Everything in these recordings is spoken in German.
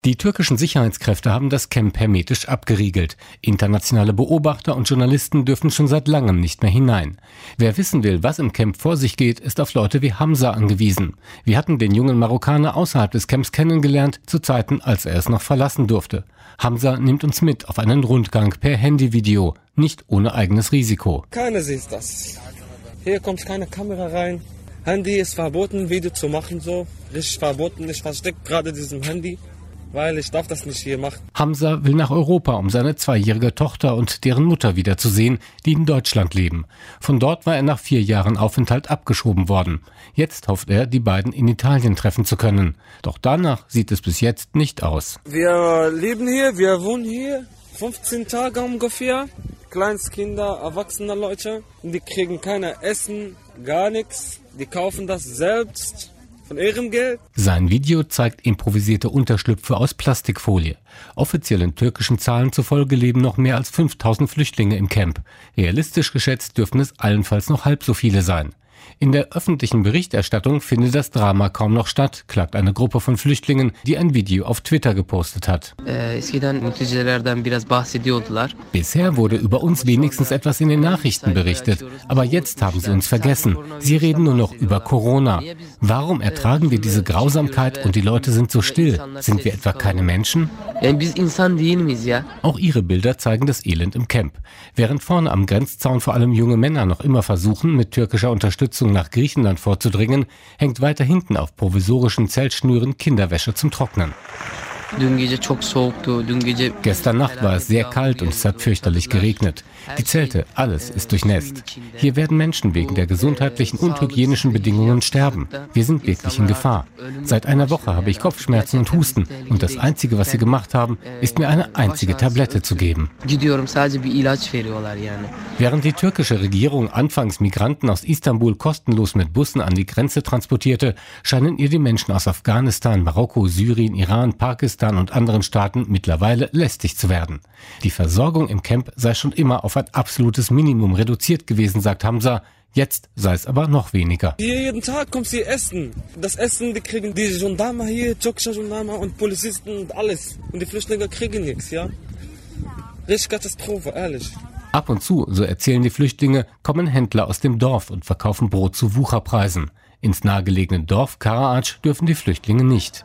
Die türkischen Sicherheitskräfte haben das Camp hermetisch abgeriegelt. Internationale Beobachter und Journalisten dürfen schon seit langem nicht mehr hinein. Wer wissen will, was im Camp vor sich geht, ist auf Leute wie Hamza angewiesen. Wir hatten den jungen Marokkaner außerhalb des Camps kennengelernt, zu Zeiten, als er es noch verlassen durfte. Hamza nimmt uns mit auf einen Rundgang per Handyvideo, nicht ohne eigenes Risiko. Keiner sieht das. Hier kommt keine Kamera rein. Handy ist verboten, Video zu machen, so. Richtig verboten. Ich verstecke gerade diesem Handy, weil ich darf das nicht hier machen. Hamza will nach Europa, um seine 2-jährige Tochter und deren Mutter wiederzusehen, die in Deutschland leben. Von dort war er nach 4 Jahren Aufenthalt abgeschoben worden. Jetzt hofft er, die beiden in Italien treffen zu können. Doch danach sieht es bis jetzt nicht aus. Wir leben hier, wir wohnen hier, 15 Tage ungefähr. Kleinstkinder, erwachsene Leute, die kriegen kein Essen, gar nichts. Die kaufen das selbst von ihrem Geld. Sein Video zeigt improvisierte Unterschlüpfe aus Plastikfolie. Offiziellen türkischen Zahlen zufolge leben noch mehr als 5000 Flüchtlinge im Camp. Realistisch geschätzt dürften es allenfalls noch halb so viele sein. In der öffentlichen Berichterstattung findet das Drama kaum noch statt, klagt eine Gruppe von Flüchtlingen, die ein Video auf Twitter gepostet hat. Bisher wurde über uns wenigstens etwas in den Nachrichten berichtet, aber jetzt haben sie uns vergessen. Sie reden nur noch über Corona. Warum ertragen wir diese Grausamkeit und die Leute sind so still? Sind wir etwa keine Menschen? Auch ihre Bilder zeigen das Elend im Camp. Während vorne am Grenzzaun vor allem junge Männer noch immer versuchen, mit türkischer Unterstützung nach Griechenland vorzudringen, hängt weiter hinten auf provisorischen Zeltschnüren Kinderwäsche zum Trocknen. Gestern Nacht war es sehr kalt und es hat fürchterlich geregnet. Die Zelte, alles ist durchnässt. Hier werden Menschen wegen der gesundheitlichen und hygienischen Bedingungen sterben. Wir sind wirklich in Gefahr. Seit einer Woche habe ich Kopfschmerzen und Husten und das Einzige, was sie gemacht haben, ist mir eine einzige Tablette zu geben. Während die türkische Regierung anfangs Migranten aus Istanbul kostenlos mit Bussen an die Grenze transportierte, scheinen ihr die Menschen aus Afghanistan, Marokko, Syrien, Iran, Pakistan und anderen Staaten mittlerweile lästig zu werden. Die Versorgung im Camp sei schon immer auf ein absolutes Minimum reduziert gewesen, sagt Hamza. Jetzt sei es aber noch weniger. Hier jeden Tag kommt sie essen. Das Essen, die kriegen die Gendarme hier, türkische Gendarme und Polizisten und alles. Und die Flüchtlinge kriegen nichts, ja. Richtig Katastrophe, ehrlich. Ab und zu, so erzählen die Flüchtlinge, kommen Händler aus dem Dorf und verkaufen Brot zu Wucherpreisen. Ins nahegelegene Dorf Karaağaç dürfen die Flüchtlinge nicht.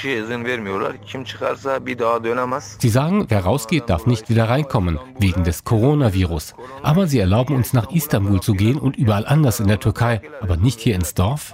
Sie sagen, wer rausgeht, darf nicht wieder reinkommen, wegen des Coronavirus. Aber sie erlauben uns nach Istanbul zu gehen und überall anders in der Türkei, aber nicht hier ins Dorf.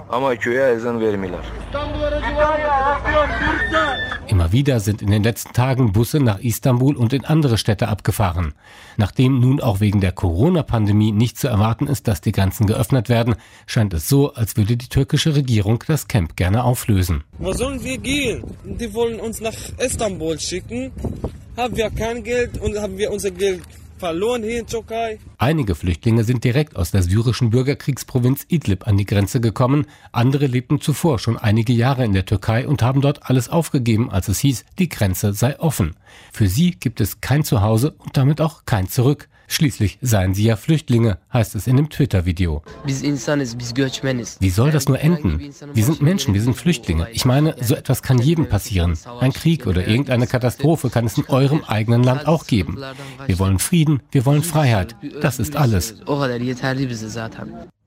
Immer wieder sind in den letzten Tagen Busse nach Istanbul und in andere Städte abgefahren. Nachdem nun auch wegen der Corona-Pandemie nicht zu erwarten ist, dass die Grenzen geöffnet werden, scheint es so, als würde die türkische Regierung das Camp gerne auflösen. Wo sollen wir gehen? Die wollen uns nach Istanbul schicken. Haben wir kein Geld und haben wir unser Geld verloren hier in Türkei. Einige Flüchtlinge sind direkt aus der syrischen Bürgerkriegsprovinz Idlib an die Grenze gekommen. Andere lebten zuvor schon einige Jahre in der Türkei und haben dort alles aufgegeben, als es hieß, die Grenze sei offen. Für sie gibt es kein Zuhause und damit auch kein Zurück. Schließlich seien sie ja Flüchtlinge, heißt es in dem Twitter-Video. Wie soll das nur enden? Wir sind Menschen, wir sind Flüchtlinge. Ich meine, so etwas kann jedem passieren. Ein Krieg oder irgendeine Katastrophe kann es in eurem eigenen Land auch geben. Wir wollen Frieden, wir wollen Freiheit. Das ist alles.